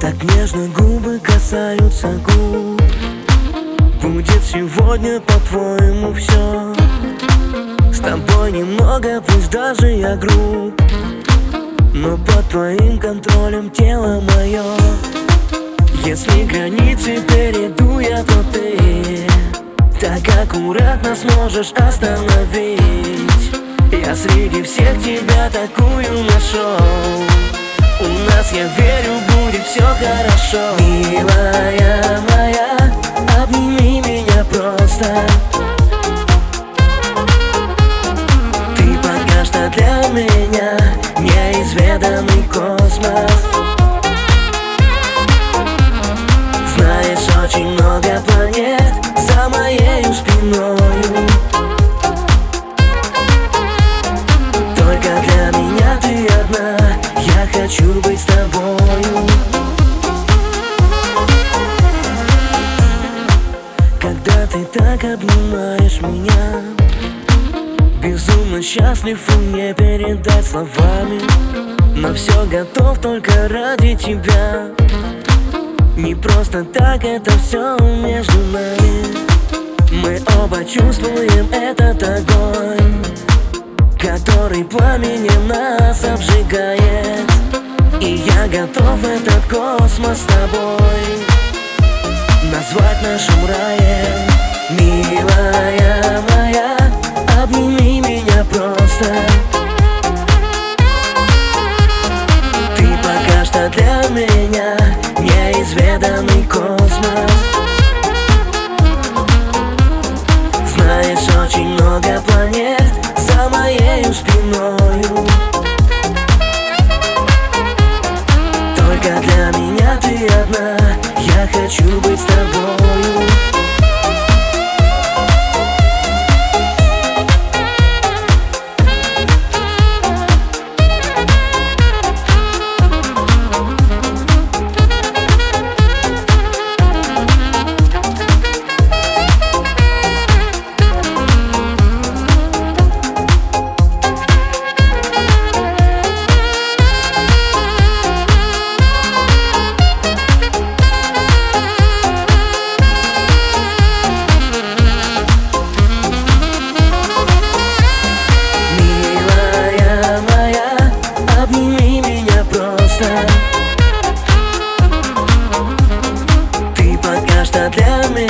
Так нежно губы касаются губ. Будет сегодня, по-твоему, все. С тобой немного, пусть даже я груб, но под твоим контролем тело мое. Если границы перейду я, то ты так аккуратно сможешь остановить. Я среди всех тебя такую нашел. У нас, я верю, будет все хорошо. Милая моя, обними меня просто. Ты пока что для меня неизведанный космос. Знаешь, очень много планет за моею спиною. Только для меня ты одна, я хочу быть с тобою. Когда ты так обнимаешь меня, безумно счастлив и не передать словами. Но все готов только ради тебя. Не просто так это все между нами. Мы оба чувствуем этот огонь, который пламенем нас обжигает. И я готов этот космос с тобой назвать нашим раем. Милая моя, обними меня просто. Ты пока что для меня неизведанный космос. Знаешь, очень много планет за моею спиною. Только для меня ты одна, я хочу быть с тобою. Ты пока что для меня